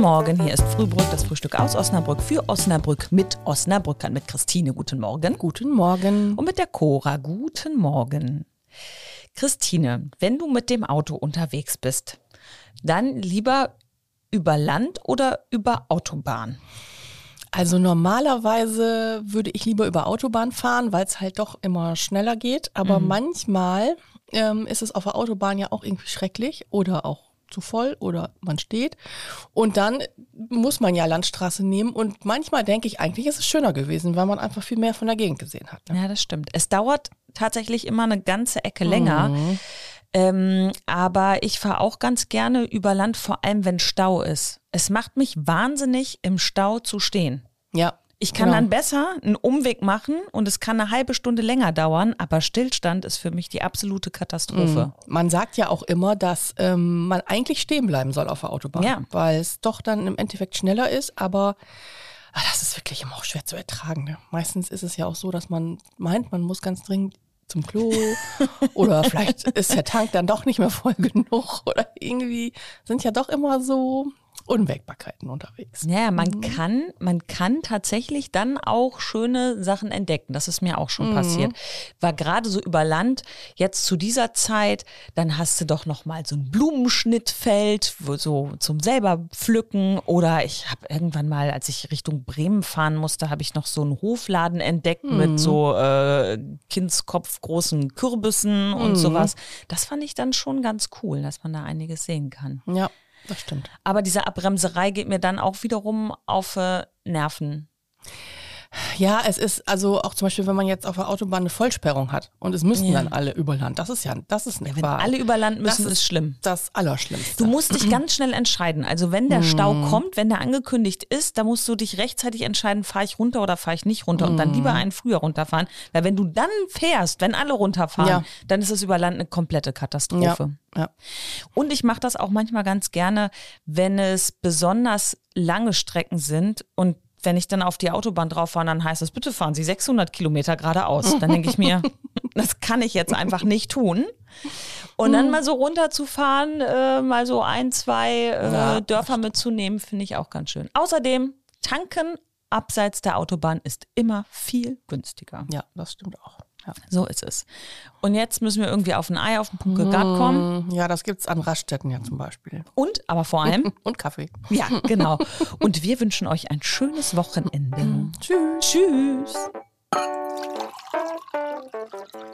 Morgen, hier ist Frühbrück, das Frühstück aus Osnabrück für Osnabrück mit Osnabrückern, mit Christine. Guten Morgen. Guten Morgen. Und mit der Cora. Guten Morgen. Christine, wenn du mit dem Auto unterwegs bist, dann lieber über Land oder über Autobahn? Also normalerweise würde ich lieber über Autobahn fahren, weil es halt doch immer schneller geht. Aber manchmal ist es auf der Autobahn ja auch irgendwie schrecklich oder auch zu voll oder man steht. Und dann muss man ja Landstraße nehmen. Und manchmal denke ich, eigentlich ist es schöner gewesen, weil man einfach viel mehr von der Gegend gesehen hat. Ne? Ja, das stimmt. Es dauert tatsächlich immer eine ganze Ecke länger. Aber ich fahre auch ganz gerne über Land, vor allem wenn Stau ist. Es macht mich wahnsinnig, im Stau zu stehen. Ja. Ich kann dann besser einen Umweg machen und es kann eine halbe Stunde länger dauern, aber Stillstand ist für mich die absolute Katastrophe. Man sagt ja auch immer, dass man eigentlich stehen bleiben soll auf der Autobahn, weil es doch dann im Endeffekt schneller ist, aber das ist wirklich immer auch schwer zu ertragen. Ne? Meistens ist es ja auch so, dass man meint, man muss ganz dringend zum Klo oder vielleicht ist der Tank dann doch nicht mehr voll genug oder irgendwie sind ja doch immer so Unwägbarkeiten unterwegs. Ja, man kann tatsächlich dann auch schöne Sachen entdecken. Das ist mir auch schon passiert. War gerade so über Land, jetzt zu dieser Zeit, dann hast du doch noch mal so ein Blumenschnittfeld, wo so zum selber pflücken. Oder ich habe irgendwann mal, als ich Richtung Bremen fahren musste, habe ich noch so einen Hofladen entdeckt mit so Kindskopf großen Kürbissen und sowas. Das fand ich dann schon ganz cool, dass man da einiges sehen kann. Ja. Das stimmt. Aber diese Abbremserei geht mir dann auch wiederum auf Nerven. Ja, es ist also auch zum Beispiel, wenn man jetzt auf der Autobahn eine Vollsperrung hat und es müssen dann alle über Land. Das ist nicht wenn wahr. alle über Land müssen, ist schlimm. Das Allerschlimmste. Du musst dich ganz schnell entscheiden. Also wenn der Stau kommt, wenn der angekündigt ist, da musst du dich rechtzeitig entscheiden, fahre ich runter oder fahre ich nicht runter und dann lieber einen früher runterfahren. Weil wenn du dann fährst, wenn alle runterfahren, dann ist es über Land eine komplette Katastrophe. Ja. Und ich mache das auch manchmal ganz gerne, wenn es besonders lange Strecken sind und wenn ich dann auf die Autobahn drauf fahre, dann heißt es, bitte fahren Sie 600 Kilometer geradeaus. Dann denke ich mir, das kann ich jetzt einfach nicht tun. Und dann mal so runterzufahren, mal so 1, 2 Dörfer mitzunehmen, finde ich auch ganz schön. Außerdem, tanken abseits der Autobahn ist immer viel günstiger. Ja, das stimmt auch. Ja. So ist es. Und jetzt müssen wir irgendwie auf ein Ei, auf den Punkelgard kommen. Ja, das gibt's an Raststätten ja zum Beispiel. Und, aber vor allem. Und Kaffee. Ja, genau. Und wir wünschen euch ein schönes Wochenende. Tschüss. Tschüss.